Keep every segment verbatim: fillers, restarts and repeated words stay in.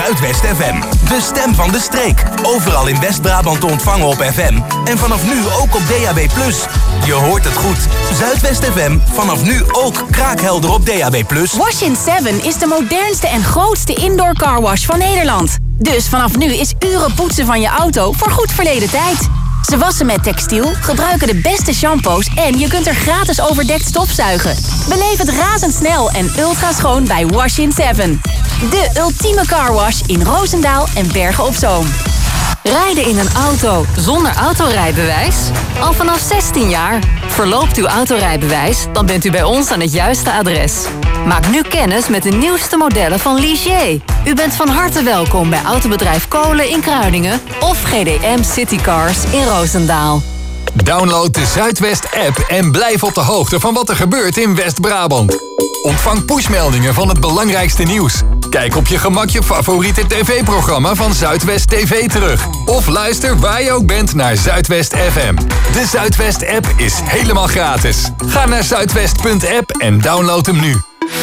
Zuidwest F M. De stem van de streek. Overal in West-Brabant te ontvangen op F M. En vanaf nu ook op D A B plus. Je hoort het goed. Zuidwest F M, vanaf nu ook kraakhelder op D A B plus. Wash in seven is de modernste en grootste indoor carwash van Nederland. Dus vanaf nu is uren poetsen van je auto voor goed verleden tijd. Ze wassen met textiel, gebruiken de beste shampoos en je kunt er gratis overdekt stofzuigen. Beleef het razendsnel en ultra schoon bij Wash in seven. De ultieme carwash in Roosendaal en Bergen op Zoom. Rijden in een auto zonder autorijbewijs? Al vanaf zestien jaar. Verloopt uw autorijbewijs? Dan bent u bij ons aan het juiste adres. Maak nu kennis met de nieuwste modellen van Ligier. U bent van harte welkom bij autobedrijf Kolen in Kruiningen of G D M Citycars in Roosendaal. Download de Zuidwest-app en blijf op de hoogte van wat er gebeurt in West-Brabant. Ontvang pushmeldingen van het belangrijkste nieuws. Kijk op je gemak je favoriete tv-programma van Zuidwest T V terug. Of luister waar je ook bent naar Zuidwest F M. De Zuidwest-app is helemaal gratis. Ga naar zuidwest punt app en download hem nu.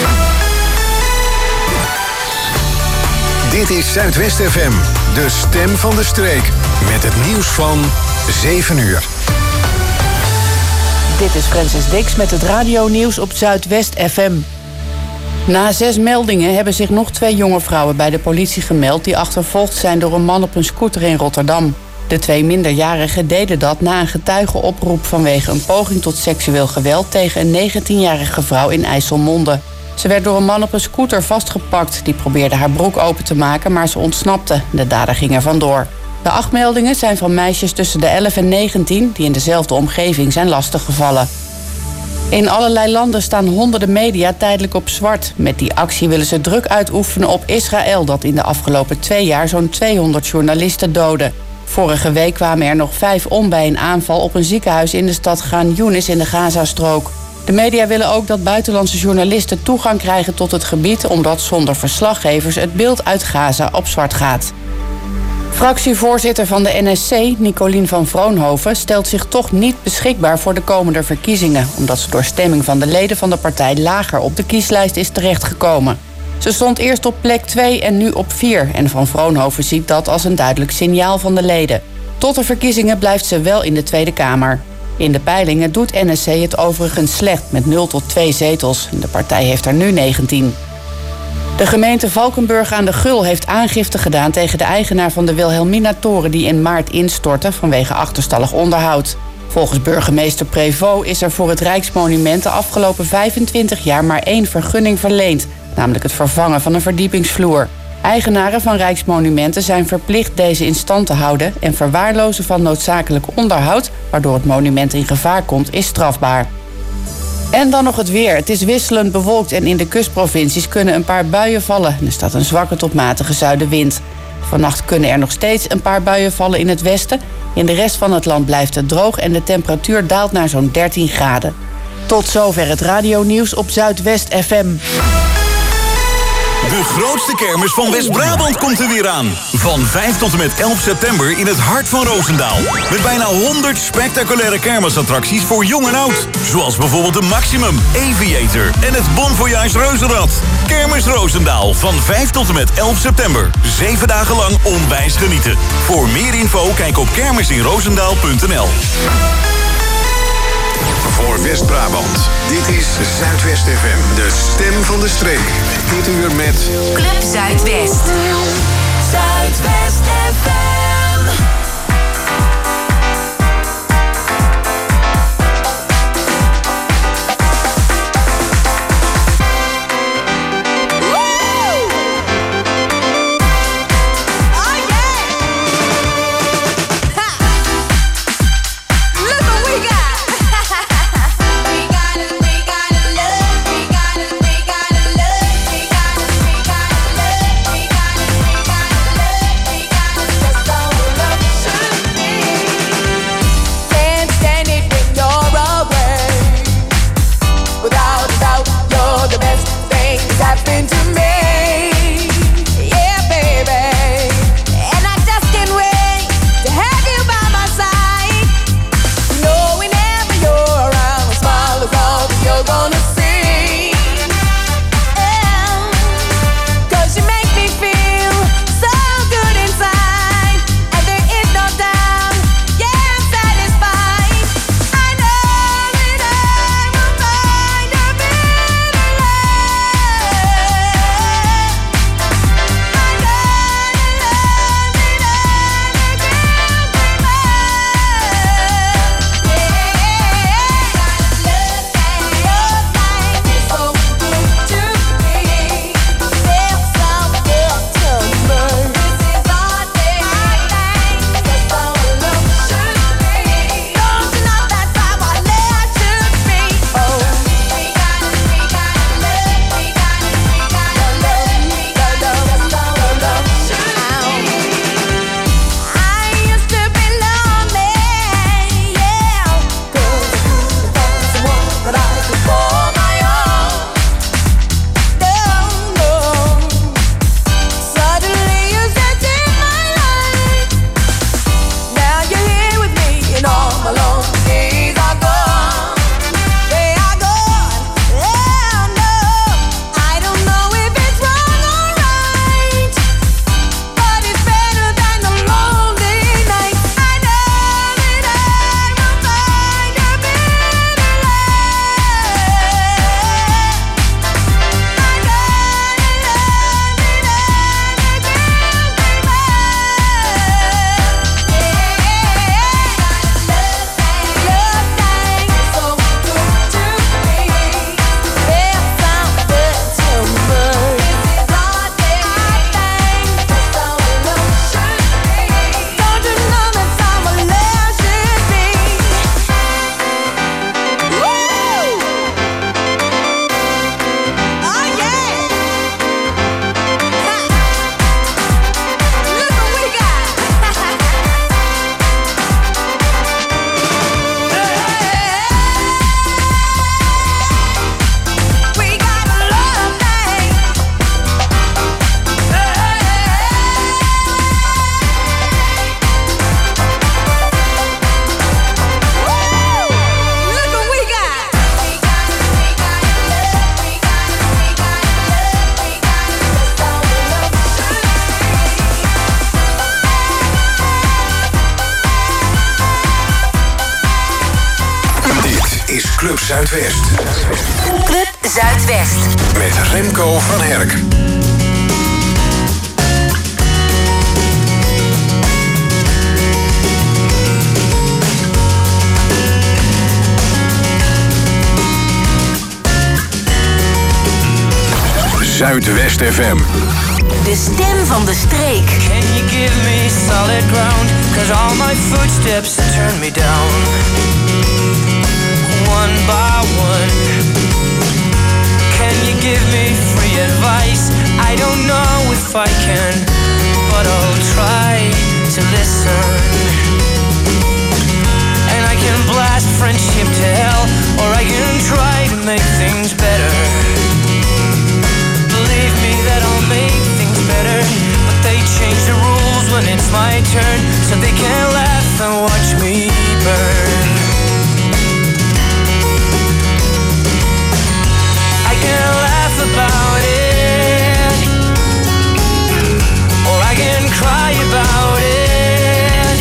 Dit is Zuidwest F M, de stem van de streek. Met het nieuws van zeven uur. Dit is Francis Dix met het radionieuws op Zuidwest F M. Na zes meldingen hebben zich nog twee jonge vrouwen bij de politie gemeld die achtervolgd zijn door een man op een scooter in Rotterdam. De twee minderjarigen deden dat na een getuigenoproep vanwege een poging tot seksueel geweld tegen een negentienjarige vrouw in IJsselmonde. Ze werd door een man op een scooter vastgepakt. Die probeerde haar broek open te maken, maar ze ontsnapte. De dader ging er vandoor. De acht meldingen zijn van meisjes tussen de elf en negentien... die in dezelfde omgeving zijn lastiggevallen. In allerlei landen staan honderden media tijdelijk op zwart. Met die actie willen ze druk uitoefenen op Israël... dat in de afgelopen twee jaar zo'n tweehonderd journalisten doodde. Vorige week kwamen er nog vijf om bij een aanval op een ziekenhuis... in de stad Khan Younis in de Gazastrook. De media willen ook dat buitenlandse journalisten toegang krijgen tot het gebied... omdat zonder verslaggevers het beeld uit Gaza op zwart gaat. Fractievoorzitter van de N S C, Nicolien van Vroonhoven... stelt zich toch niet beschikbaar voor de komende verkiezingen... omdat ze door stemming van de leden van de partij lager op de kieslijst is terechtgekomen. Ze stond eerst op plek twee en nu op vier... en Van Vroonhoven ziet dat als een duidelijk signaal van de leden. Tot de verkiezingen blijft ze wel in de Tweede Kamer. In de peilingen doet N S C het overigens slecht met nul tot twee zetels. De partij heeft er nu negentien. De gemeente Valkenburg aan de Gul heeft aangifte gedaan tegen de eigenaar van de Wilhelmina-toren die in maart instortte vanwege achterstallig onderhoud. Volgens burgemeester Prévost is er voor het Rijksmonument de afgelopen vijfentwintig jaar maar één vergunning verleend, namelijk het vervangen van een verdiepingsvloer. Eigenaren van Rijksmonumenten zijn verplicht deze in stand te houden en verwaarlozen van noodzakelijk onderhoud, waardoor het monument in gevaar komt, is strafbaar. En dan nog het weer. Het is wisselend bewolkt en in de kustprovincies kunnen een paar buien vallen. Er staat een zwakke tot matige zuidenwind. Vannacht kunnen er nog steeds een paar buien vallen in het westen. In de rest van het land blijft het droog en de temperatuur daalt naar zo'n dertien graden. Tot zover het radionieuws op Zuidwest F M. De grootste kermis van West-Brabant komt er weer aan. Van vijf tot en met elf september in het hart van Roosendaal. Met bijna honderd spectaculaire kermisattracties voor jong en oud. Zoals bijvoorbeeld de Maximum, Aviator en het Bon Voyage Reuzenrad. Kermis Roosendaal van vijf tot en met elf september. Zeven dagen lang onwijs genieten. Voor meer info kijk op kermisinroosendaal punt n l. Voor West-Brabant, dit is Zuidwest F M, de stem van de streek. Dit uur met Club Zuidwest. Zuidwest F M. Let's go. Zuidwest. Club Zuidwest. Met Remco van Herk. Zuidwest F M. De stem van de streek. Can you give me solid ground? Cause all my footsteps turn me down. One by one. Can you give me free advice? I don't know if I can, but I'll try to listen. And I can blast friendship to hell, or I can try to make things better. Believe me that I'll make things better, but they change the rules when it's my turn, so they can laugh and watch me burn. I can laugh about it, or I can cry about it.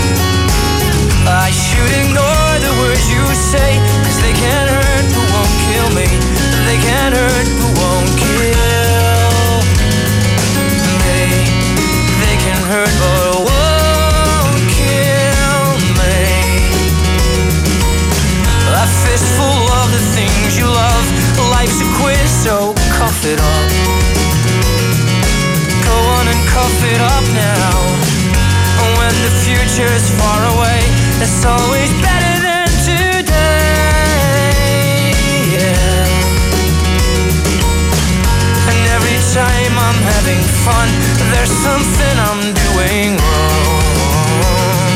I should ignore the words you say, cause they can't hurt but won't kill me. They can't hurt but won't kill me. They can hurt but won't kill me. A fistful of the things you love. Life's a quiz, so cough it up. Go on and cough it up now. When the future's far away, it's always better than today. Yeah. And every time I'm having fun, there's something I'm doing wrong.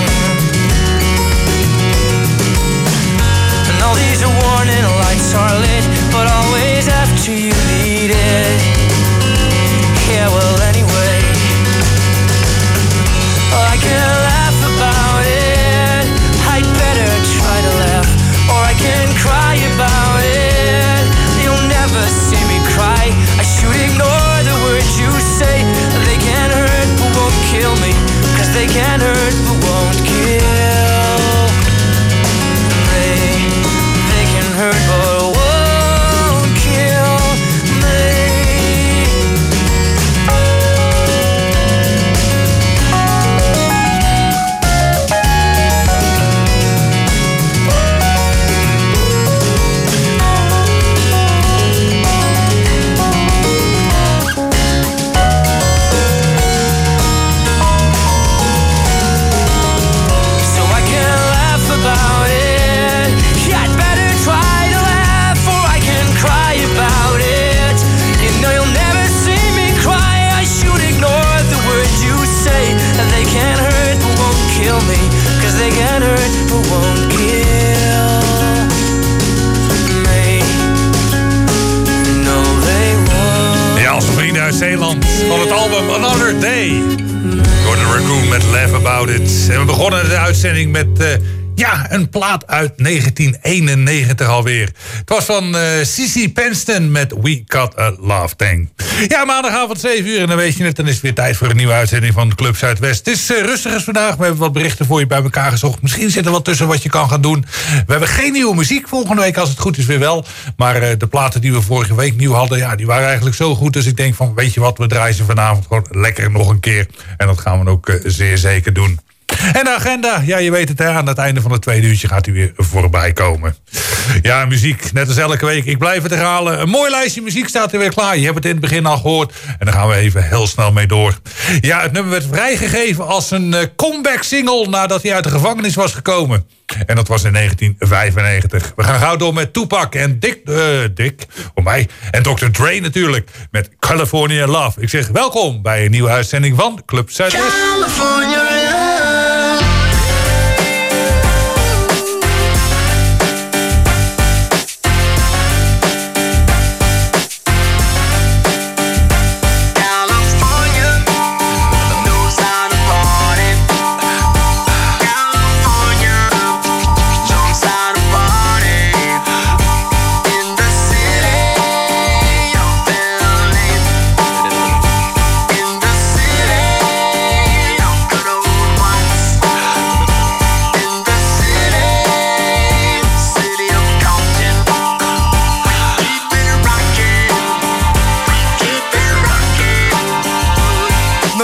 And all these warning lights are lit, but always after you need it. Yeah, well, anyway, I can laugh about it. I'd better try to laugh, or I can cry about it. You'll never see me cry. I should ignore the words you say. They can't hurt but won't kill me, cause they can't hurt but won't kill me. They can hurt but won't kill me. So I can laugh about it. Yeah, I'd better try to laugh, or I can cry about it. You know you'll never see me cry. I should ignore the words you say. And they can't hurt but won't kill me, cause they can't hurt but won't kill me. No, they won't. Ja, onze vrienden uit Zeeland van het album Another Day. Gordon Raccoon met Laugh About It. En we begonnen de uitzending met uh, ja, een plaat uit negentien eenennegentig alweer. Het was van uh, Cici Penston met We Got a Love Thing. Ja, maandagavond zeven uur en dan weet je het. Dan is het weer tijd voor een nieuwe uitzending van Club Zuidwest. Het is uh, rustig als vandaag. We hebben wat berichten voor je bij elkaar gezocht. Misschien zit er wat tussen wat je kan gaan doen. We hebben geen nieuwe muziek. Volgende week als het goed is weer wel. Maar uh, de platen die we vorige week nieuw hadden, ja, die waren eigenlijk zo goed. Dus ik denk van, weet je wat, we draaien ze vanavond gewoon lekker nog een keer. En dat gaan we ook uh, zeer zeker doen. En de agenda, ja, je weet het, hè, aan het einde van het tweede uurtje gaat hij weer voorbij komen. Ja, muziek, net als elke week. Ik blijf het herhalen. Een mooi lijstje muziek staat er weer klaar. Je hebt het in het begin al gehoord. En daar gaan we even heel snel mee door. Ja, het nummer werd vrijgegeven als een uh, comeback single nadat hij uit de gevangenis was gekomen. En dat was in negentien vijfennegentig. We gaan gauw door met Tupac en Dick, uh, Dick, voor mij, en dokter Dre natuurlijk, met California Love. Ik zeg welkom bij een nieuwe uitzending van Club Zuidwest. California Love.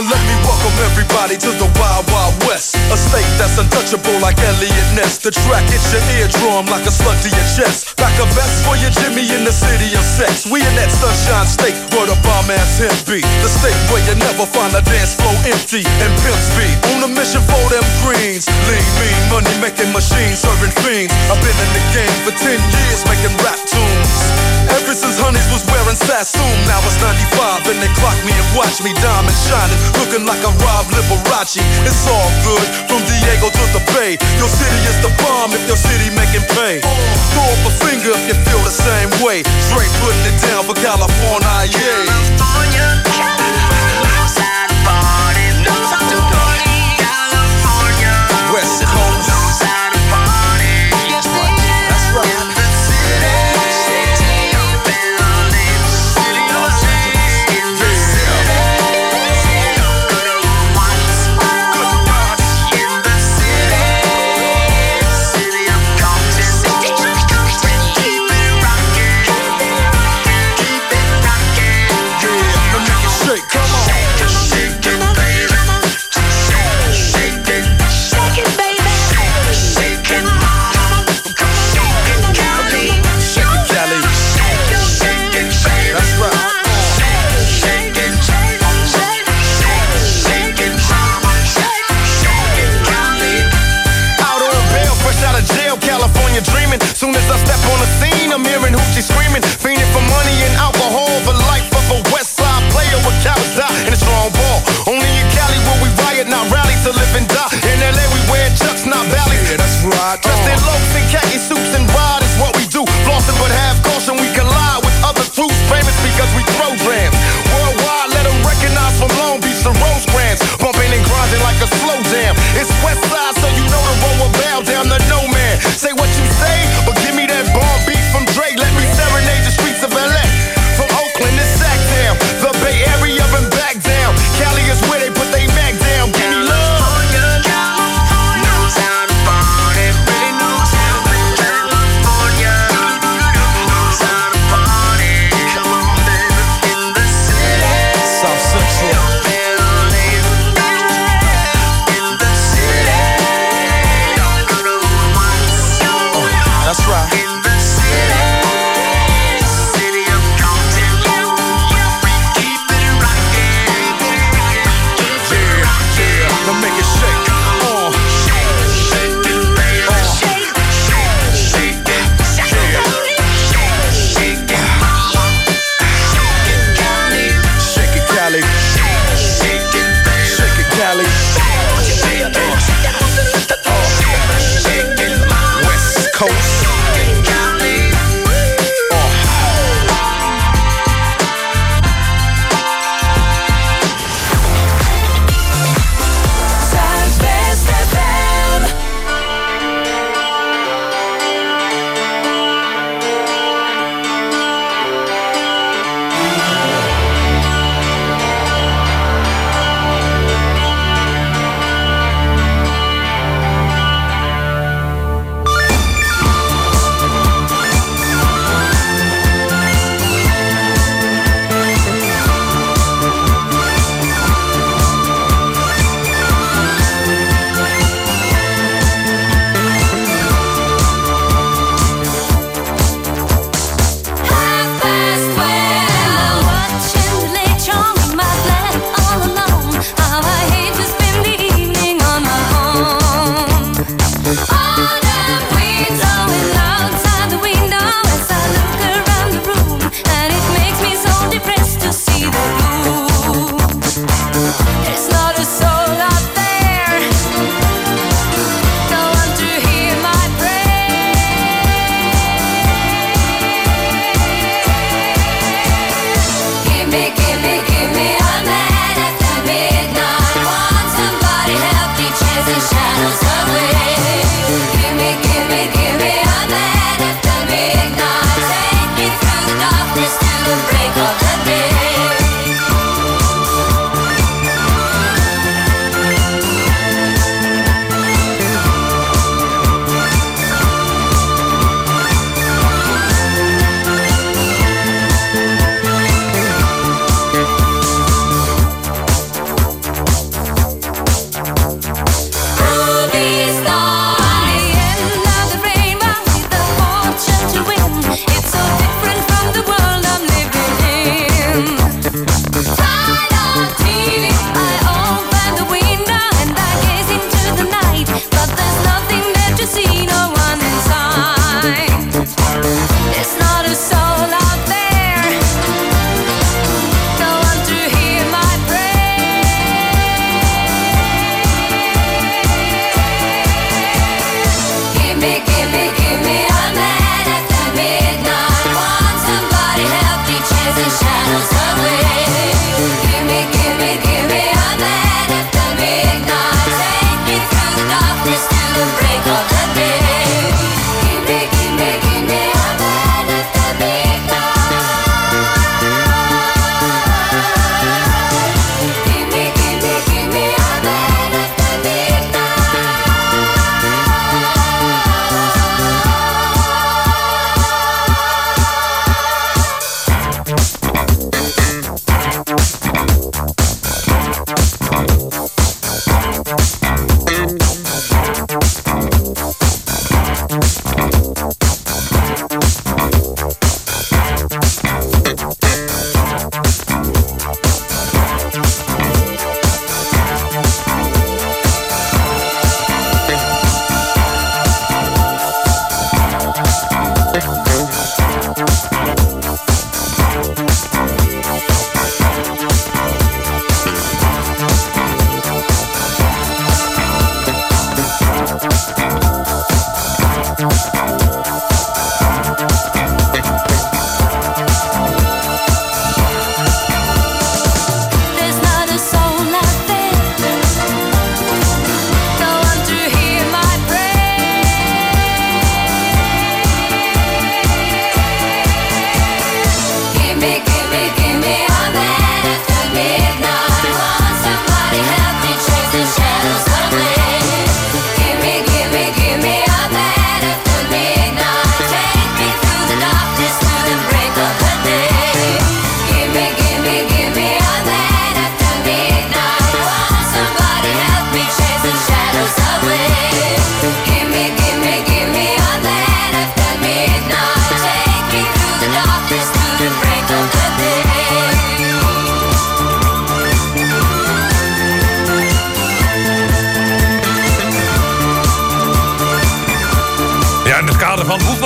Now let me welcome everybody to the Wild Wild West, a state that's untouchable like Elliot Ness. The track hits your eardrum like a slug to your chest. Pack a vest for your Jimmy in the city of sex. We in that sunshine state where the bomb ass him be. The state where you never find a dance floor empty and pimps be on a mission for them greens. Lean, mean, money making machines serving fiends. I've been in the game for ten years making rap tunes. Ever since Honeys was wearing Sassoon. Now it's ninety-five and they clock me and watch me diamond shining, looking like a Rob Liberace. It's all good from Diego to the Bay. Your city is the bomb if your city making pay. Throw up a finger if you feel the same way. Straight putting it down for California, yeah. California, knows how to party, knows how to party. California, West Coast, knows how to party. That's right, that's right. In the city, city of buildings, city of cities, in the city, good old ones, good party. In the city, city of Compton, keep it rocking, keep it rocking, keep it rocking. Yeah, let me make it shake, come on. Shake it, shake it, baby. Shake, shake it, shake it, baby. Shake it, mama. Come on, shake it, Cali. Shake it, Cali. Shake it, shake it, baby. That's right. Shake it, shake it, shake it, shake it, mama. Shake it, shake it, Cali. Out on bail, fresh out of jail, California dreaming. Soon as I step on the scene, I'm hearing hoochie screaming, fiending for money and alcohol. The life of a West Side player with cowards die in a strong ball. Only in Cali will we riot, not rally to live and die. In L A we wear chucks, not valleys. Yeah, that's right. Dressed in loafs and khaki suits and ride is what we do. Flossing but have caution, we collide with other troops. Famous because we throw drams. Worldwide, let them recognize from Long Beach to Rosecrans. Bumping and grinding like a slow jam. It's West Side, so you know the road will bow down to no man. Say what you say, but give me that bomb beat from Dre. Let me serenade the streets of L A. From Oakland to Sacktown, the Bay Area and back down. Cali is where they put they Mac down. Give me love. California knows how to party, really knows how to play. California knows how to party. Come on, baby, in the city. South Central. In the city. That's right. In the city, city of Compton, we keep it rocking, yeah, yeah. Now make it shake, uh, shake, shake it, baby, shake, shake, shake it, yeah, shake it, mama, shake it, Cali, shake it, Cali, shake it, baby, shake it, Cali, shake it, uh, shake it, mama, West Coast.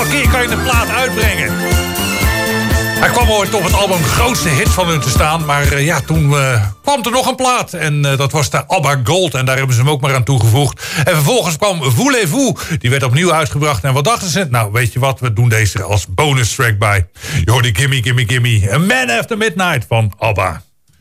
Elke keer kan je een plaat uitbrengen. Hij kwam ooit op het album grootste hit van hun te staan. Maar uh, ja, toen uh, kwam er nog een plaat. En uh, dat was de ABBA Gold. En daar hebben ze hem ook maar aan toegevoegd. En vervolgens kwam Voulez-vous. Die werd opnieuw uitgebracht. En wat dachten ze? Nou, weet je wat? We doen deze als bonus track bij. Je hoorde Gimme, Gimme, Gimme. A Man After Midnight van ABBA.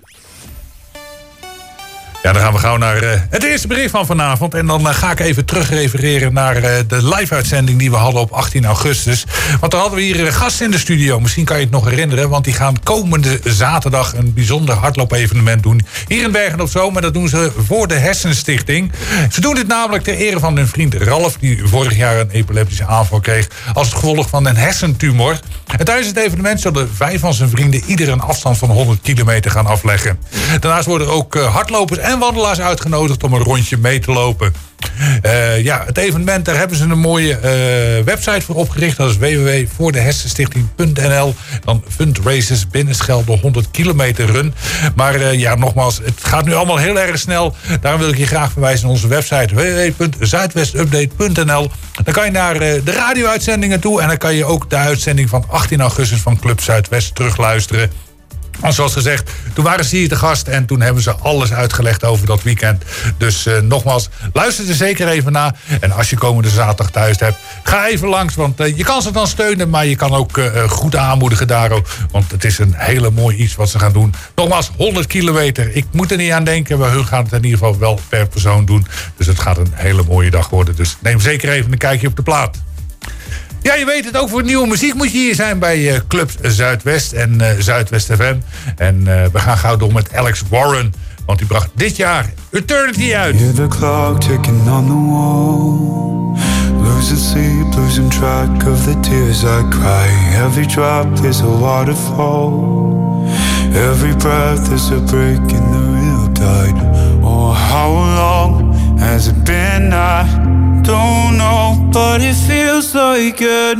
Ja, dan gaan we gauw naar uh, het eerste bericht van vanavond. En dan uh, ga ik even terugrefereren naar uh, de live-uitzending die we hadden op achttien augustus. Want dan hadden we hier uh, gasten in de studio. Misschien kan je het nog herinneren, want die gaan komende zaterdag een bijzonder hardloop-evenement doen. Hier in Bergen op Zoom, maar dat doen ze voor de Hersenstichting. Ze doen dit namelijk ter ere van hun vriend Ralf, die vorig jaar een epileptische aanval kreeg als het gevolg van een hersentumor. En tijdens het evenement zullen vijf van zijn vrienden ieder een afstand van honderd kilometer gaan afleggen. Daarnaast worden ook uh, hardlopers en wandelaars uitgenodigd om een rondje mee te lopen. Uh, ja, het evenement, daar hebben ze een mooie uh, website voor opgericht. Dat is w w w punt voor de hersenstichting punt n l. Dan fundraisers binnenschel de honderd kilometer run. Maar uh, ja, nogmaals, het gaat nu allemaal heel erg snel. Daarom wil ik je graag verwijzen naar onze website w w w punt zuidwestupdate punt n l. Dan kan je naar uh, de radio-uitzendingen toe. En dan kan je ook de uitzending van achttien augustus van Club Zuidwest terugluisteren. Want zoals gezegd, toen waren ze hier te gast en toen hebben ze alles uitgelegd over dat weekend. Dus uh, nogmaals, luister er zeker even naar. En als je komende zaterdag thuis hebt, ga even langs. Want uh, je kan ze dan steunen, maar je kan ook uh, goed aanmoedigen daarop. Want het is een hele mooi iets wat ze gaan doen. Nogmaals, honderd kilometer. Ik moet er niet aan denken, maar hun gaan het in ieder geval wel per persoon doen. Dus het gaat een hele mooie dag worden. Dus neem zeker even een kijkje op de plaat. Ja, je weet het, ook voor nieuwe muziek moet je hier zijn bij uh, Club Zuidwest en uh, Zuidwest F M. En uh, we gaan gauw door met Alex Warren, want die bracht dit jaar Eternity uit. Hear the clock ticking on the wall. Losing sleep, losing track of the tears I cry. Every drop is a waterfall. Every breath is a break in the real tide. Oh, how long has it been? I don't know, but it feels like an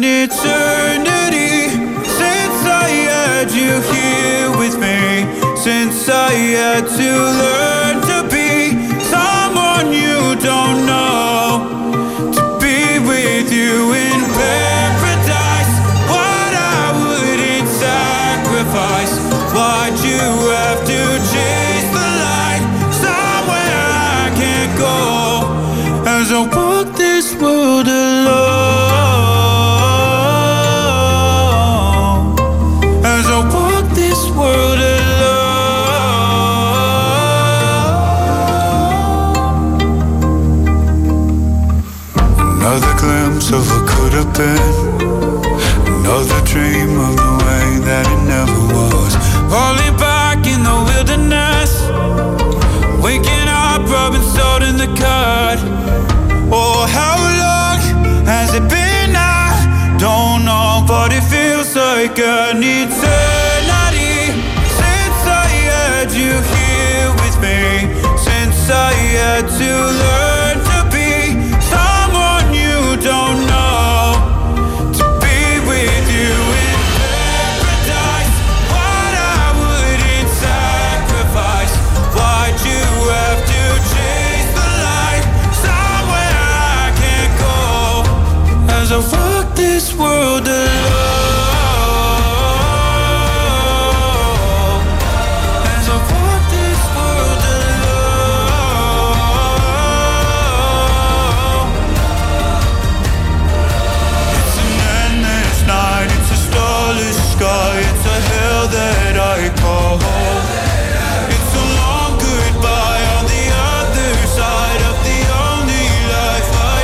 eternity since I had you here with me, since I had to learn to be someone you don't know, to be with you in paradise. What I wouldn't sacrifice, why'd you have to chase the light somewhere I can't go, as I walk this world alone, as I walk this world alone. Another glimpse of what could have been, another dream of the way that it never was. Falling back in the wilderness, waking up, rubbing salt in the cut. Oh, how long has it been? I don't know, but it feels like an eternity since I had you here with me, since I had to learn to be someone you don't know, to be with you in paradise. What I wouldn't sacrifice, why'd you have to chase the light somewhere I can't go, as I walk this world alone, as I walk this world alone. It's an endless night, it's a starless sky, it's a hell that I call home. It's a long goodbye on the other side of the only life I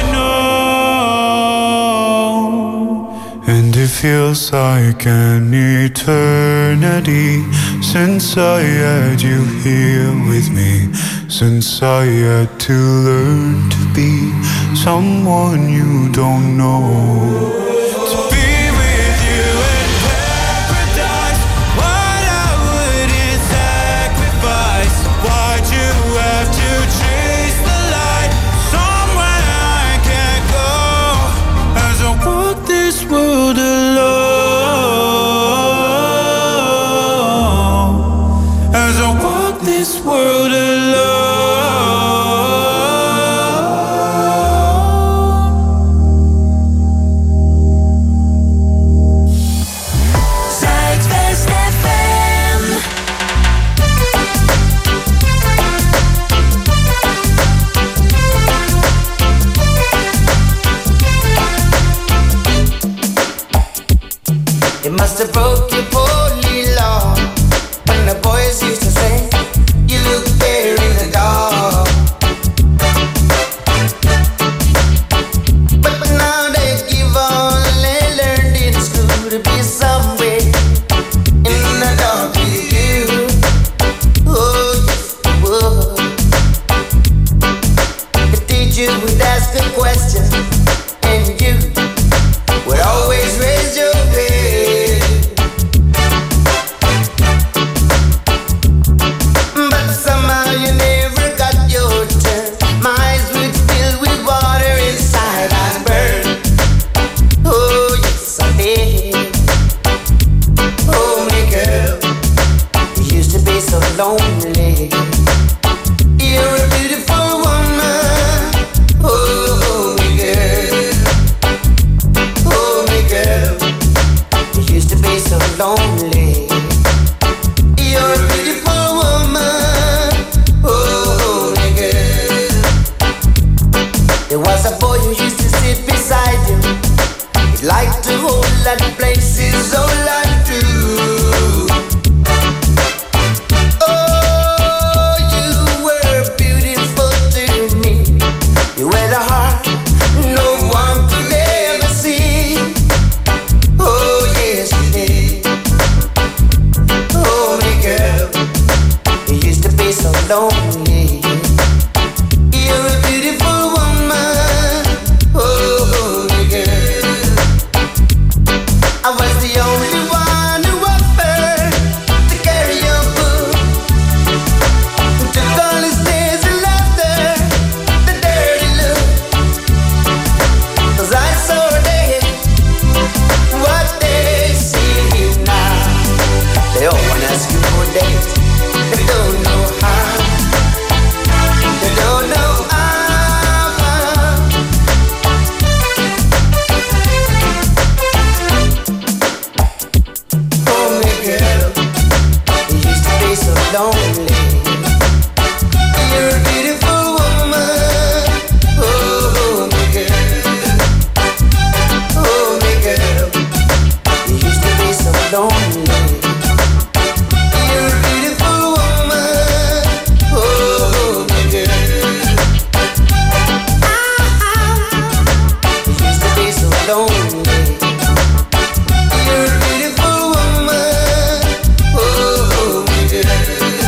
know. And it feels like an eternity since I had you here with me, since I had to learn to be someone you don't know. World alone, as I walk this world alone. lonely. You're a beautiful woman. Oh, me girl. Oh, me girl. You used to be so lonely. You're a beautiful woman. Oh, me girl. There was a boy who used to sit beside you. He'd like to hold that places all I do. Oh, you were beautiful to me. You had a heart no one could ever see. Oh, yes, you did. Oh, my girl, you used to be so lonely. You're a beautiful woman. Oh, my girl, I was the only one who offered to carry your book. Took all his tears and laughter, the dirty look. 'Cause I saw they, what they see now. They all wanna ask you for dates. They don't know how. They don't know how. Oh, my girl, you used to be so lonely. You're a beautiful woman. Oh, my girl. Oh, my girl, you used to be so lonely. You're a beautiful woman. Oh, my girl. You used to be so lonely. You're a beautiful woman. Oh, my girl.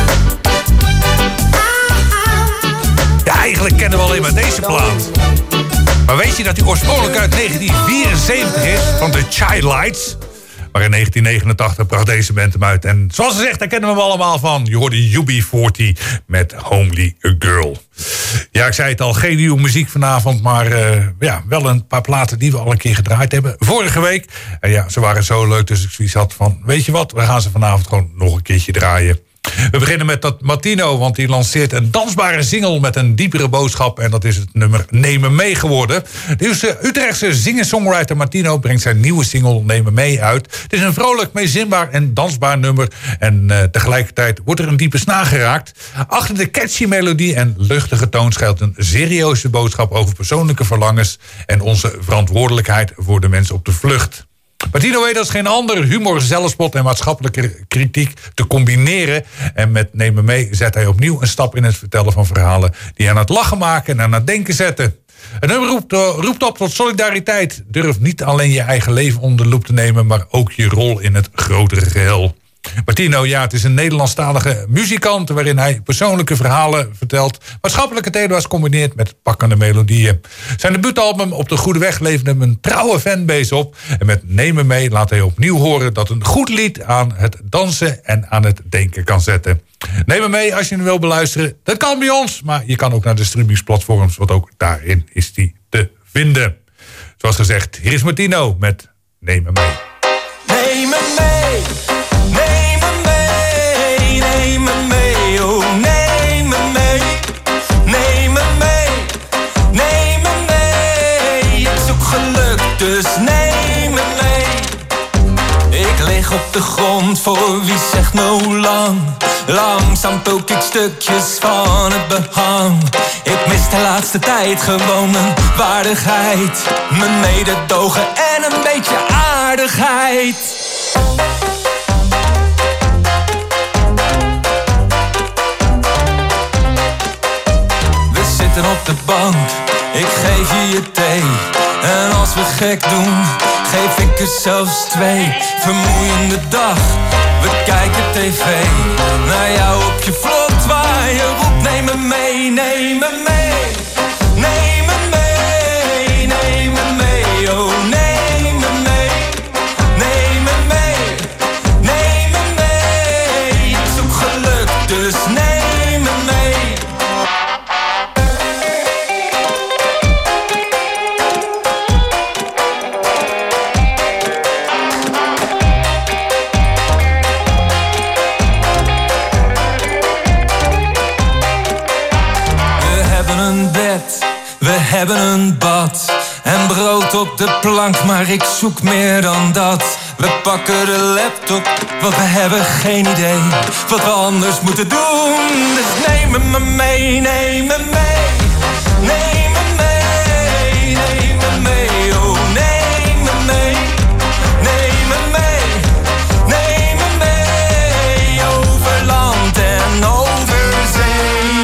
Ja, eigenlijk kennen we alleen maar deze plaat. Maar weet je dat die oorspronkelijk uit negentien vierenzeventig is, van de Childlights? Maar in negentien negenentachtig bracht deze band hem uit. En zoals gezegd, daar kennen we hem allemaal van. Je hoorde U B veertig met Homely Girl. Ja, ik zei het al, geen nieuwe muziek vanavond, maar uh, ja, wel een paar platen die we al een keer gedraaid hebben. Vorige week. En ja, ze waren zo leuk, dus ik zoiets had van, weet je wat, we gaan ze vanavond gewoon nog een keertje draaien. We beginnen met dat Martino, want die lanceert een dansbare single met een diepere boodschap. En dat is het nummer Neem Me Mee geworden. De Utrechtse singer-songwriter Martino brengt zijn nieuwe single Neem Me Mee uit. Het is een vrolijk, meezinbaar en dansbaar nummer. En uh, tegelijkertijd wordt er een diepe snaar geraakt. Achter de catchy melodie en luchtige toon schuilt een serieuze boodschap over persoonlijke verlangens en onze verantwoordelijkheid voor de mensen op de vlucht. Martino weet als geen ander humor, zelfspot en maatschappelijke kritiek te combineren. En met Neem Me Mee zet hij opnieuw een stap in het vertellen van verhalen die aan het lachen maken en aan het denken zetten. Het nummer roept, uh, roept op tot solidariteit. Durf niet alleen je eigen leven onder de loep te nemen, maar ook je rol in het grotere geheel. Martino, ja, het is een Nederlandstalige muzikant waarin hij persoonlijke verhalen vertelt, maatschappelijke thema's combineert met pakkende melodieën. Zijn debuutalbum Op de Goede Weg levert hem een trouwe fanbase op. En met Neem Me Mee laat hij opnieuw horen dat een goed lied aan het dansen en aan het denken kan zetten. Neem Me Mee als je hem wil beluisteren. Dat kan bij ons, maar je kan ook naar de streamingsplatforms, want ook daarin is die te vinden. Zoals gezegd, hier is Martino met Neem Me Mee. Neem me mee. Neem me mee, neem me mee, oh neem me mee. Neem me mee, neem me mee. Ik zoek geluk, dus neem me mee. Ik lig op de grond, voor wie zegt me hoe lang. Langzaam pook ik stukjes van het behang. Ik mis de laatste tijd gewoon mijn waardigheid. Mijn mededogen en een beetje aardigheid. We zitten op de bank, ik geef je je thee. En als we gek doen, geef ik er zelfs twee. Vermoeiende dag, we kijken tv. Naar jou op je vlot waar je roept, neem me mee, neem me mee. Neem me mee, neem me mee, oh neem me mee. Neem me mee, neem me mee. Ik zoek geluk, dus neem me mee. hebben een bad en brood op de plank, maar ik zoek meer dan dat. We pakken de laptop, want we hebben geen idee wat we anders moeten doen. Dus neem me mee, neem me mee, neem me mee, neem me mee, oh neem me mee, neem me mee, neem me mee, over land en over zee.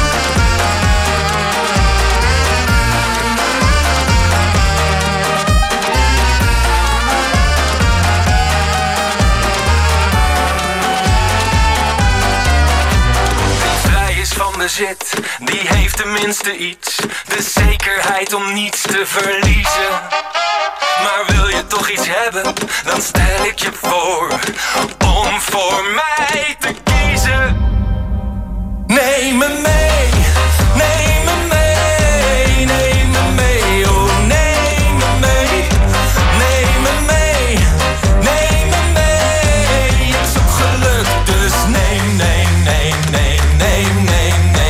Zit, die heeft tenminste iets, de zekerheid om niets te verliezen. Maar wil je toch iets hebben, dan stel ik je voor om voor mij te kiezen. Neem me mee, neem me mee, neem me mee, oh neem me mee, neem me mee, neem me mee. Ik zoek geluk, dus neem, neem, neem, neem, neem, neem.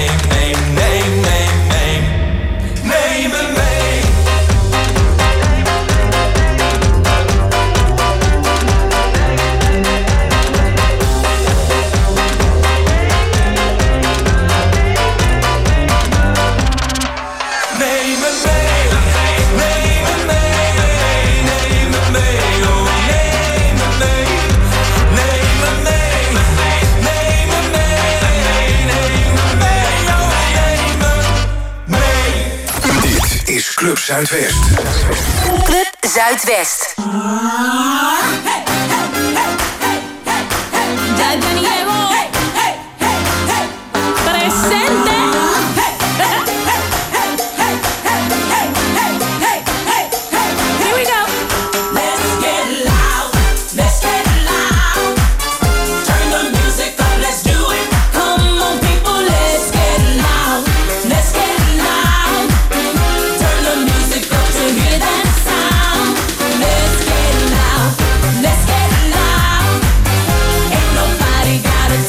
Club Zuidwest. Club Zuidwest. Ya teníamos presente. Here we go. Let's get loud. Let's get loud. Turn the music up. Let's do it. Come on, people. Let's get loud. Let's get loud. Turn the music up to hear that sound. Let's get loud. Let's get loud. Ain't nobody got a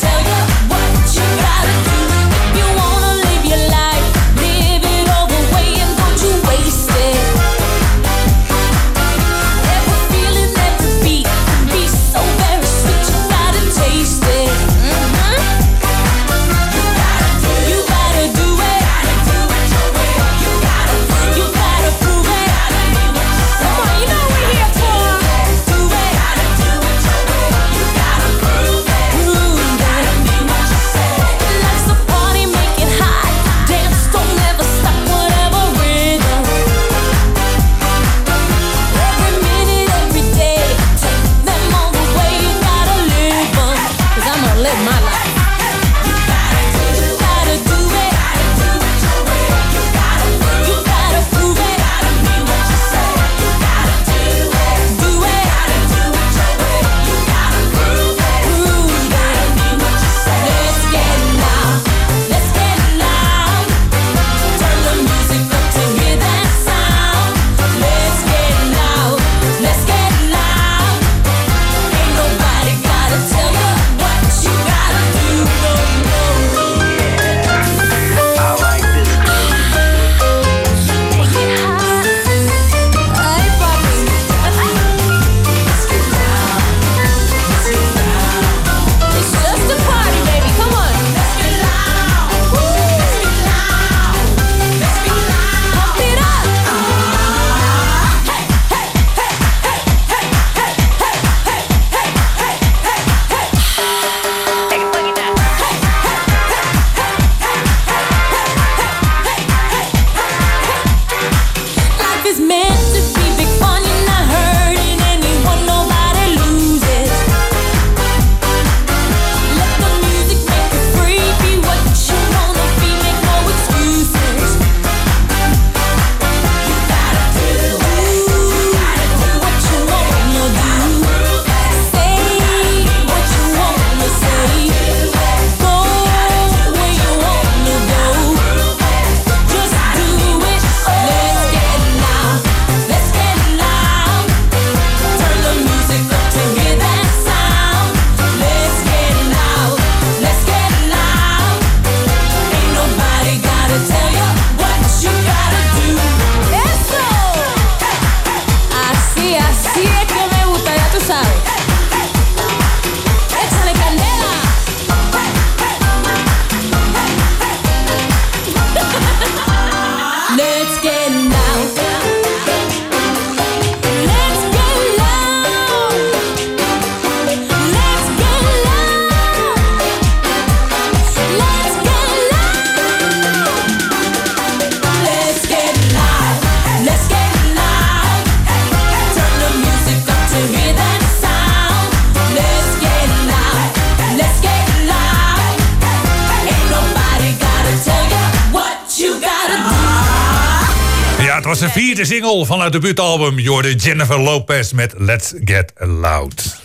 het was een vierde single van het debuutalbum. Je hoorde Jennifer Lopez met Let's Get Loud.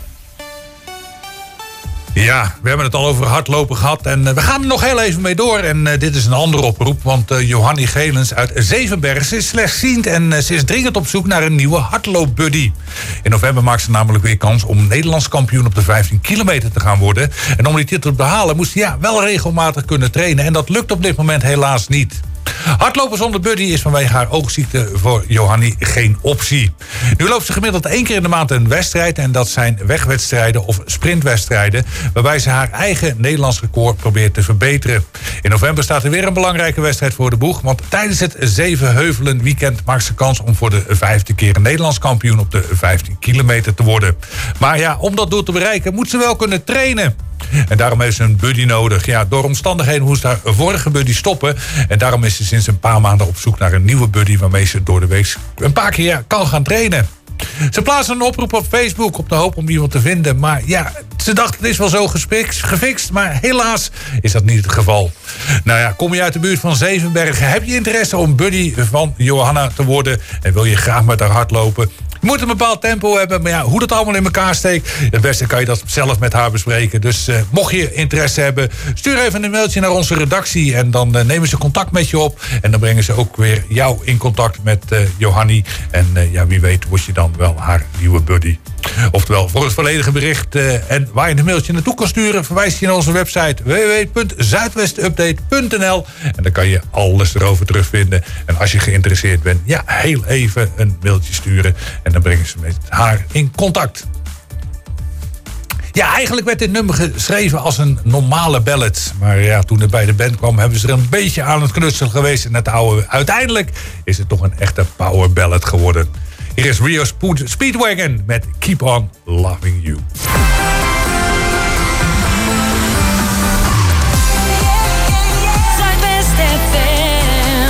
Ja, we hebben het al over hardlopen gehad en uh, we gaan er nog heel even mee door. En uh, dit is een andere oproep, want uh, Johannie Gelens uit Zevenbergen is slechtziend en uh, ze is dringend op zoek naar een nieuwe hardloopbuddy. In november maakt ze namelijk weer kans om Nederlands kampioen op de vijftien kilometer te gaan worden. En om die titel te behalen moest ze ja, wel regelmatig kunnen trainen en dat lukt op dit moment helaas niet. Hardlopen zonder buddy is vanwege haar oogziekte voor Johannie geen optie. Nu loopt ze gemiddeld één keer in de maand een wedstrijd en dat zijn wegwedstrijden of sprintwedstrijden, waarbij ze haar eigen Nederlands record probeert te verbeteren. In november staat er weer een belangrijke wedstrijd voor de boeg, want tijdens het Zevenheuvelen weekend maakt ze kans om voor de vijfde keer een Nederlands kampioen op de vijftien kilometer te worden. Maar ja, om dat doel te bereiken moet ze wel kunnen trainen. En daarom heeft ze een buddy nodig. Ja, door omstandigheden moest haar vorige buddy stoppen. En daarom is ze sinds een paar maanden op zoek naar een nieuwe buddy waarmee ze door de week een paar keer ja, kan gaan trainen. Ze plaatsen een oproep op Facebook op de hoop om iemand te vinden. Maar ja, ze dacht het is wel zo gefixt, gefixt. Maar helaas is dat niet het geval. Nou ja, kom je uit de buurt van Zevenbergen? Heb je interesse om buddy van Johanna te worden? En wil je graag met haar hardlopen? Je moet een bepaald tempo hebben, maar ja, hoe dat allemaal in elkaar steekt, het beste kan je dat zelf met haar bespreken. Dus uh, mocht je interesse hebben, stuur even een mailtje naar onze redactie en dan uh, nemen ze contact met je op. En dan brengen ze ook weer jou in contact met uh, Johannie. En uh, ja, wie weet word je dan wel haar nieuwe buddy. Oftewel, voor het volledige bericht uh, en waar je een mailtje naartoe kan sturen, verwijs je naar onze website w w w punt zuidwestupdate punt n l. En dan kan je alles erover terugvinden. En als je geïnteresseerd bent, ja, heel even een mailtje sturen. En dan brengen ze met haar in contact. Ja, eigenlijk werd dit nummer geschreven als een normale ballad. Maar ja, toen het bij de band kwam, hebben ze er een beetje aan het knutselen geweest. En het oude, uiteindelijk is het toch een echte power ballad geworden. Hier is Rio Speedwagon met Keep On Loving You. Zuidwest F M.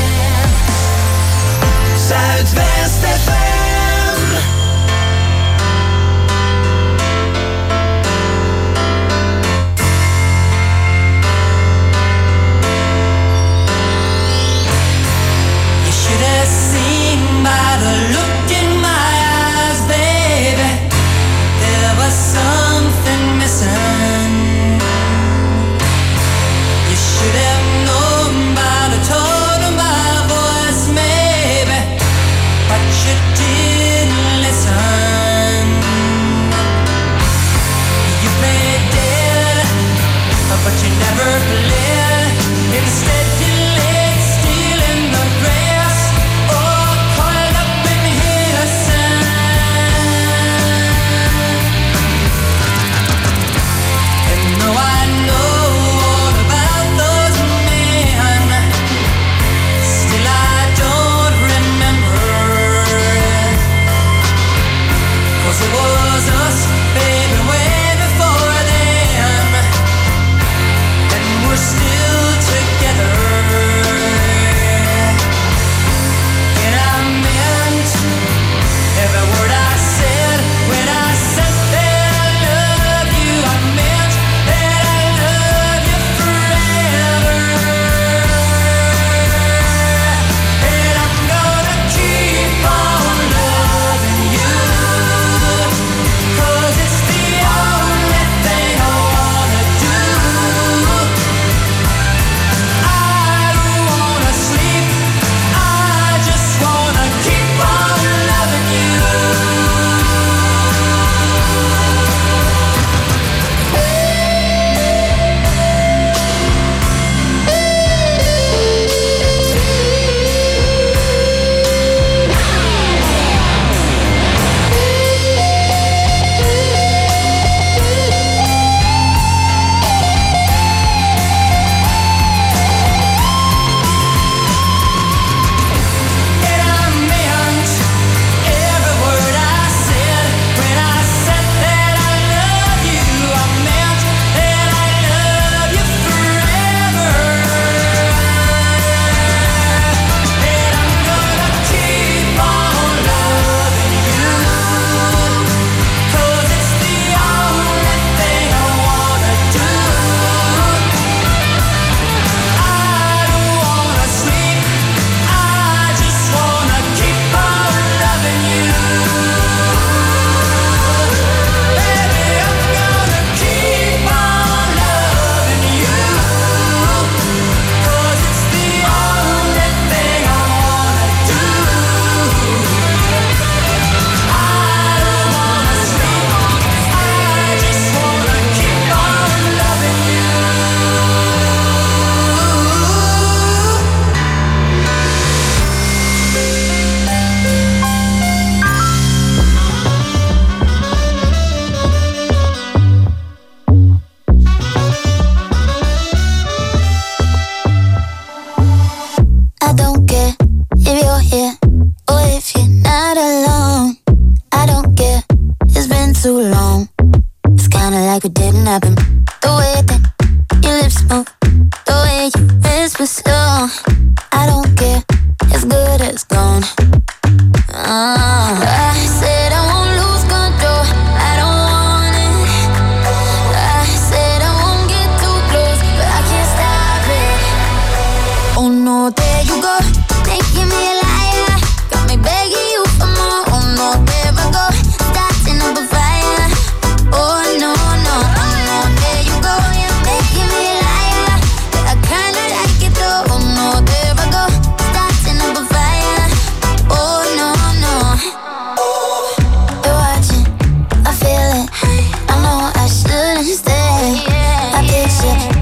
Zuidwest F M. You should have seen by the look in my eyes, baby, there was something missing. You should have known by the tone of my voice, maybe, but you didn't listen. You played dead, but you never played. Instead you laid still in the grass, or coiled up in his sand. And though I know all about those men, still I don't remember. 'Cause it was us, baby, way before then, and we're still together.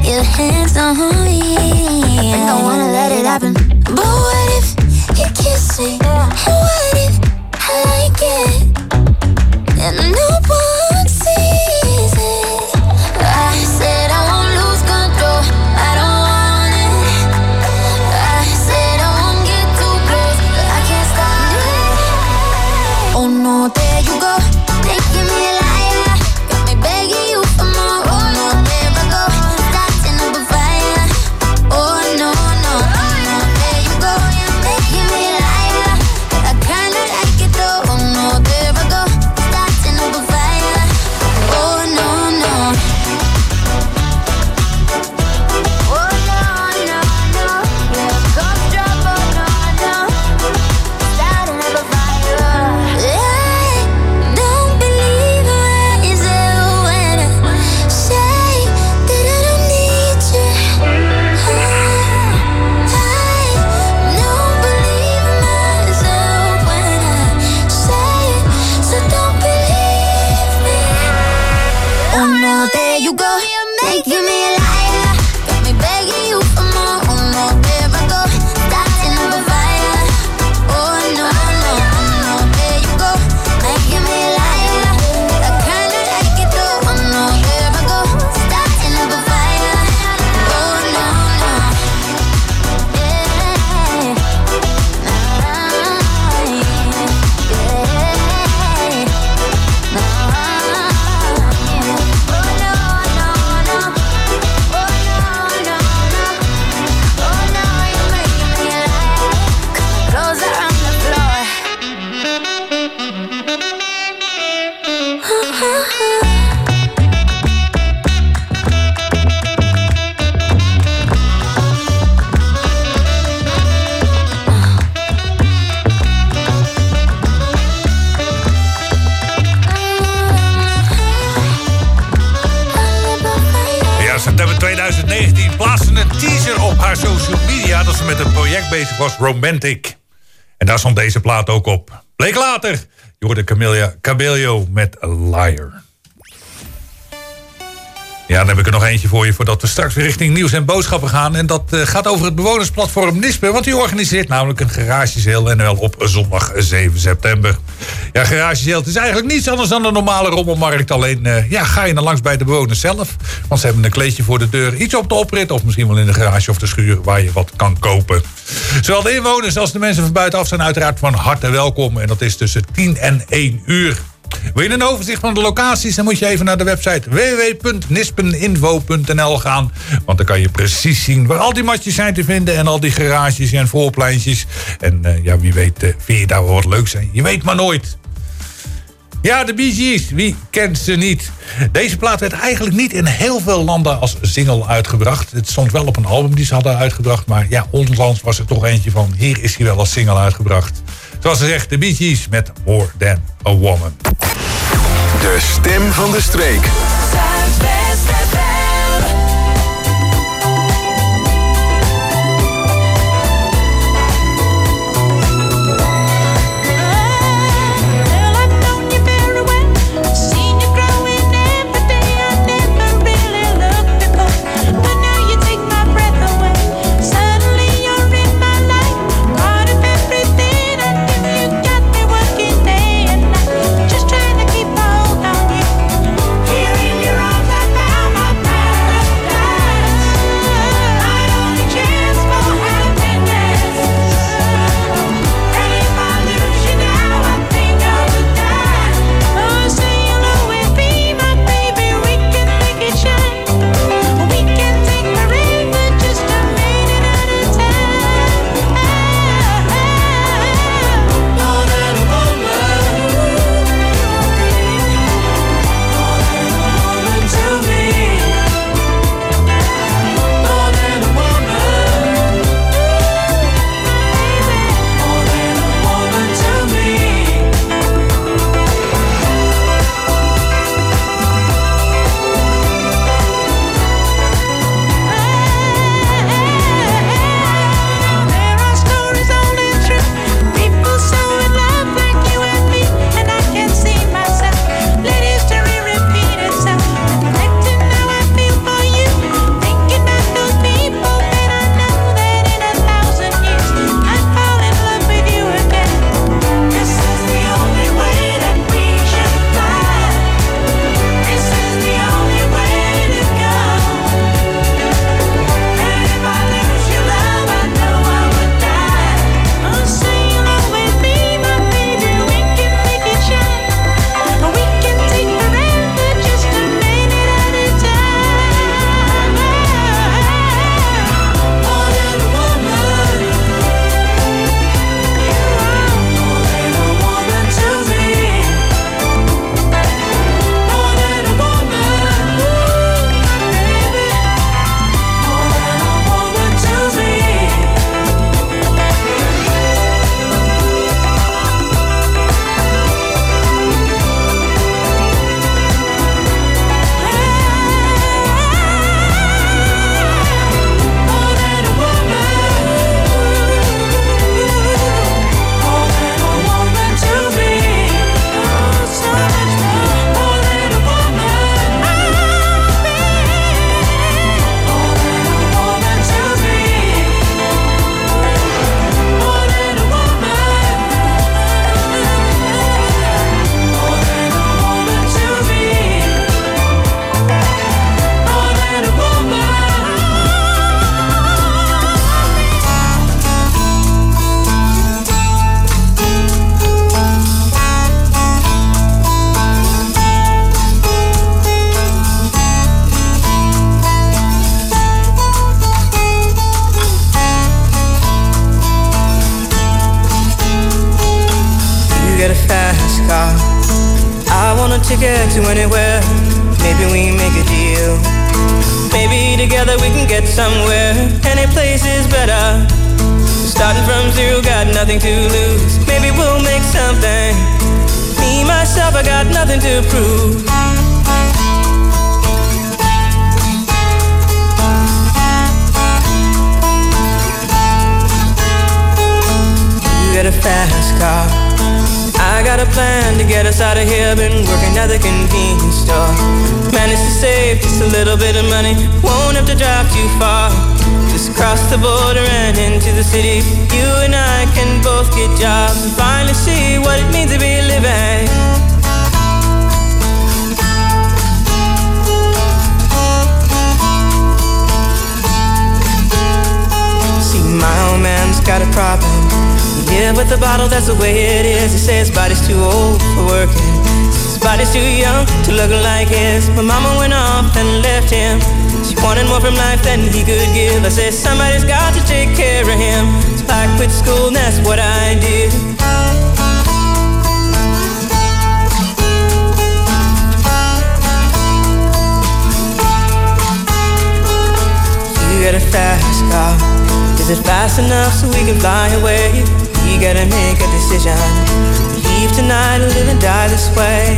your hands on me. I think I wanna let it happen. But what if you kiss me? And what if I like it? And no one sees it. I said I won't lose control. I don't want it. I said I won't get too close, but I can't stop it. Oh no, there you go, making me a liar. Got me begging you for more. Oh no, there I go, starting up a fire. Oh no, no, no, there you go, making me a liar. I kinda like it though. Oh no, there I go, starting up a fire. Oh no, no. Oh no, no, no. Yeah, ghost drop. Oh no, no. Starting up a fire. I don't believe myself when I say that I don't need you. I don't believe myself when I say it, so don't believe me. Oh no, there you go, making me a liar. Got me begging you for more. Oh no, there I go, starting up a fire. Oh no, no, no, there you go, making me a liar. I kinda like it though. Oh no, there I go, starting up a fire. Oh no, no, yeah, closer on the floor. Ja, september tweeduizend negentien plaatste een teaser op haar social media dat ze met een project bezig was, Romantic. En daar stond deze plaat ook op. Bleek later, je hoorde Camilla Cabello met A Liar. Ja, dan heb ik er nog eentje voor je voordat we straks weer richting nieuws en boodschappen gaan. En dat uh, gaat over het bewonersplatform Nispe. Want die organiseert namelijk een garagesale en wel op zondag zeven september. Ja, garagesale, het is eigenlijk niets anders dan een normale rommelmarkt. Alleen uh, ja, ga je dan langs bij de bewoners zelf. Want ze hebben een kleedje voor de deur, iets op de oprit of misschien wel in de garage of de schuur waar je wat kan kopen. Zowel de inwoners als de mensen van buitenaf zijn uiteraard van harte welkom. En dat is tussen tien en één uur. Wil je een overzicht van de locaties, dan moet je even naar de website w w w punt nispeninfo punt n l gaan. Want dan kan je precies zien waar al die matjes zijn te vinden en al die garages en voorpleintjes. En uh, ja, wie weet uh, vind je daar wel wat leuk zijn. Je weet maar nooit. Ja, de Bee Gees, wie kent ze niet? Deze plaat werd eigenlijk niet in heel veel landen als single uitgebracht. Het stond wel op een album die ze hadden uitgebracht. Maar ja, onlangs was er toch eentje van, hier is hij wel als single uitgebracht. Zoals ze zegt, de Bee Gees met More Than a Woman. De stem van de streek. Here in your arms I found to get to anywhere. Maybe we make a deal. Maybe together we can get somewhere. Any place is better. Starting from zero, got nothing to lose. Maybe we'll make something. Me, myself, I got nothing to prove. You got a fast car. I got a plan to get us out of here. Been working at the convenience store. Managed to save just a little bit of money. Won't have to drive too far. Just cross the border and into the city. You and I can both get jobs and finally see what it means to be living. See, my old man's got a problem. Yeah, with the bottle, that's the way it is. He says his body's too old for working. His body's too young to look like his. My mama went off and left him. She wanted more from life than he could give. I said somebody's got to take care of him. So I quit school and that's what I did. You got a fast car. Is it fast enough so we can fly away? You gotta make a decision. Leave tonight or live and die this way.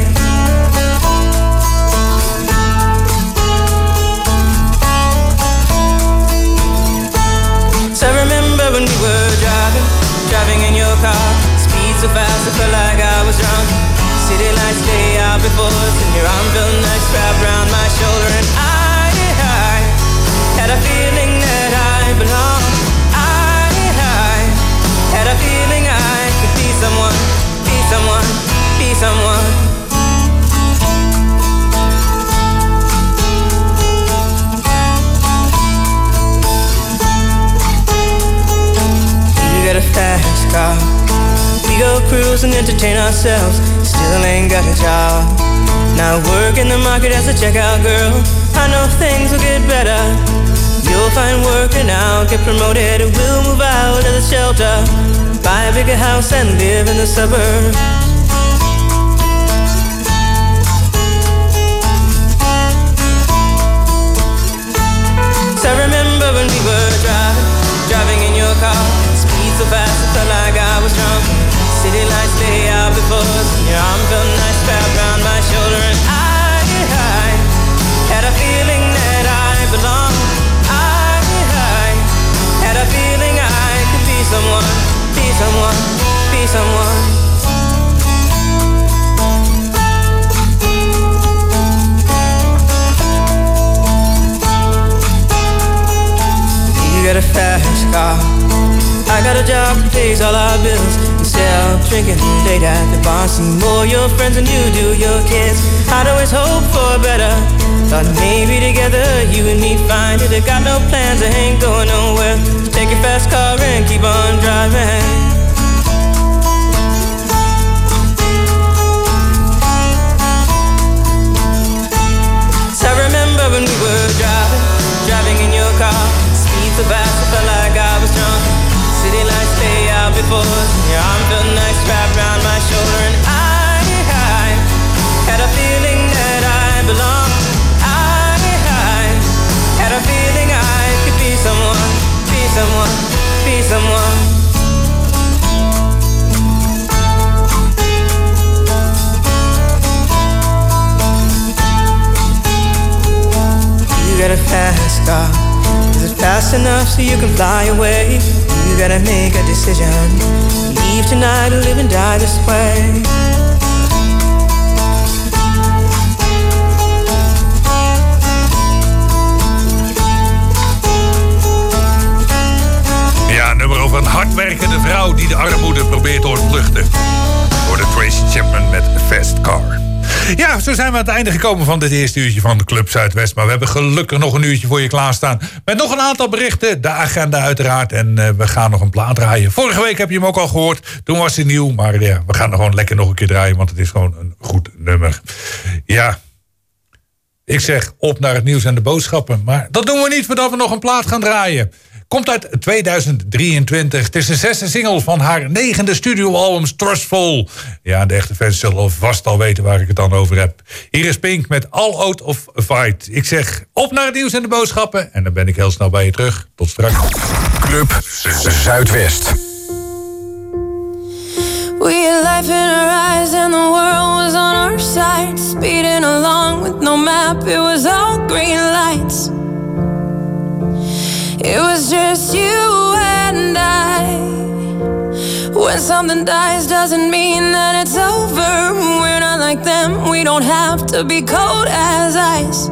So I remember when we were driving, driving in your car. Speed so fast I felt like I was drunk. City lights lay out before us, and your arm felt nice wrapped around my shoulder. And I, I had a feeling that I belonged. I, I had a feeling I could be someone, be someone, be someone. You got a fast car. We go cruise and entertain ourselves. Still ain't got a job. Now work in the market as a checkout girl. I know things will get better. You'll find work and I'll get promoted. We'll move out of the shelter, buy a bigger house and live in the suburbs. So I remember when we were driving, driving in your car. Speed so fast I felt like I was drunk. City lights lay out before us, and your arm felt nice wrapped around my shoulder. And I, I had a feeling that I belonged. I, I had a feeling I could be someone, be someone, be someone. You got a fast car. I got a job that pays all our bills. Instead of drinking late at the bar, see more your friends than you do your kids. I'd always hope for better. Thought maybe together you and me find it. I got no plans, I ain't going nowhere. So take your fast car and keep on driving. So I remember when we were driving, driving in your car. Speed so fast I felt like I was drunk. City lights lay out before us, and your arm felt nice wrapped around my shoulder. And I, I had a feeling that I belonged. I, I had a feeling I could be someone, be someone, be someone. You got a fast car. Is it fast enough so you can fly away? You gotta make a decision. Leave tonight or live and die this way. Ja, een nummer over een hardwerkende vrouw die de armoede probeert te ontvluchten. Voor de Tracy Chapman met Fast Car. Ja, zo zijn we aan het einde gekomen van dit eerste uurtje van de Club Zuidwest. Maar we hebben gelukkig nog een uurtje voor je klaarstaan. Met nog een aantal berichten, de agenda uiteraard. En uh, we gaan nog een plaat draaien. Vorige week heb je hem ook al gehoord. Toen was hij nieuw. Maar ja, we gaan er gewoon lekker nog een keer draaien. Want het is gewoon een goed nummer. Ja, ik zeg op naar het nieuws en de boodschappen. Maar dat doen we niet voordat we nog een plaat gaan draaien. Komt uit tweeduizend drieëntwintig. Het is de zesde single van haar negende studioalbum Trustful. Ja, de echte fans zullen vast al weten waar ik het dan over heb. Hier is Pink met All Out of Fight. Ik zeg op naar het nieuws en de boodschappen. En dan ben ik heel snel bij je terug. Tot straks. Club Zuidwest. We had life in our eyes and the world was on our side. Speeding along with no map, it was all green lights. It was just you and I. When something dies doesn't mean that it's over. We're not like them, we don't have to be cold as ice.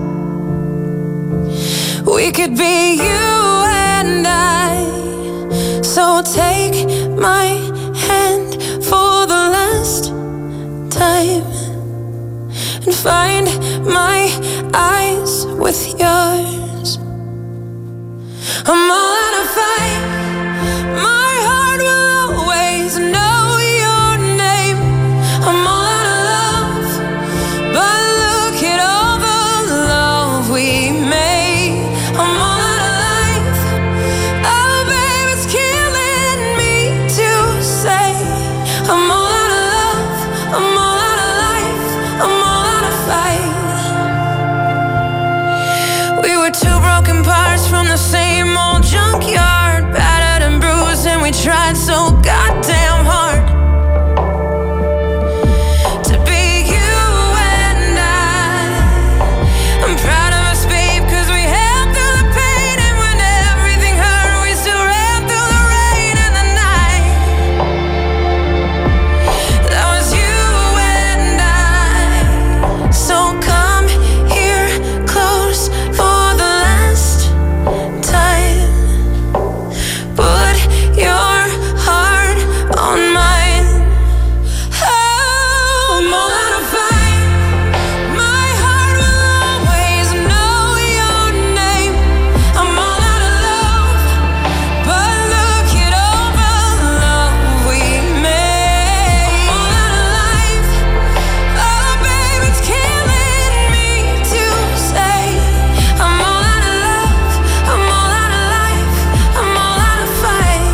We could be you and I. So take my hand for the last time and find my eyes with yours. I'm all out of fight. My heart will always know your name. I'm all out of love, but look at all the love we made. I'm all out of life. Oh, babe, it's killing me to say. I'm all out of love. I'm all out of life. I'm all out of fight. We were two broken parts from the same old junkyard, battered and bruised, and we tried so goddamn hard to be you and I. I'm proud of us, babe, cause we held through the pain, and when everything hurt, we still ran through the rain and the night. That was you and I. So come here close for the last time. Put your heart on mine. Oh, I'm all out of fight. My heart will always know your name. I'm all out of love, but look at all the love we made. I'm all out of life. Oh, babe, it's killing me to say. I'm all out of love. I'm all out of life. I'm all out of fight.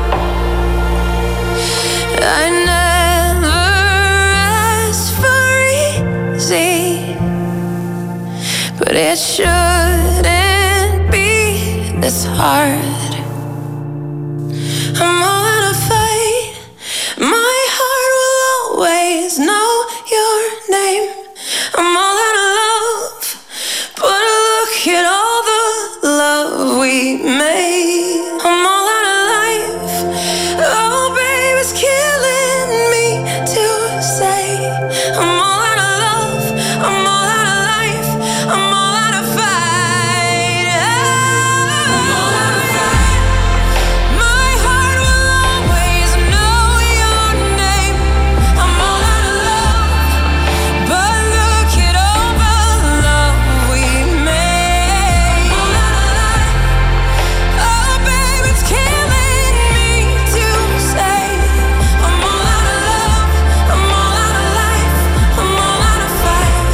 I never asked for easy, but it shouldn't be this hard. I'm all out of fight. My heart will always know your name. I'm all out of love, but look at all the love we made. I'm all out of life. Oh, babe, it's killing me to say. I'm all out of love. I'm all out of life. I'm all out of fight. I'm all out of fight. My heart will always know your name. I'm all out of love, but look at all the love we made. I'm all out of life. Oh, babe, it's killing me to say. I'm all out of love. I'm all out of life. I'm all out of fight.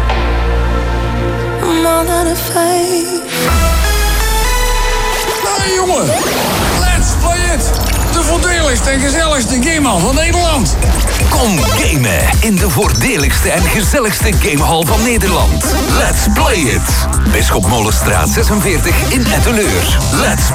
I'm all out of fight. Nou jongen, let's play it! De voordeligste en gezelligste gamehal van Nederland. Kom gamen in de voordeligste en gezelligste gamehal van Nederland. Let's play it. Bisschopmolenstraat zesenveertig in Etteleur. Let's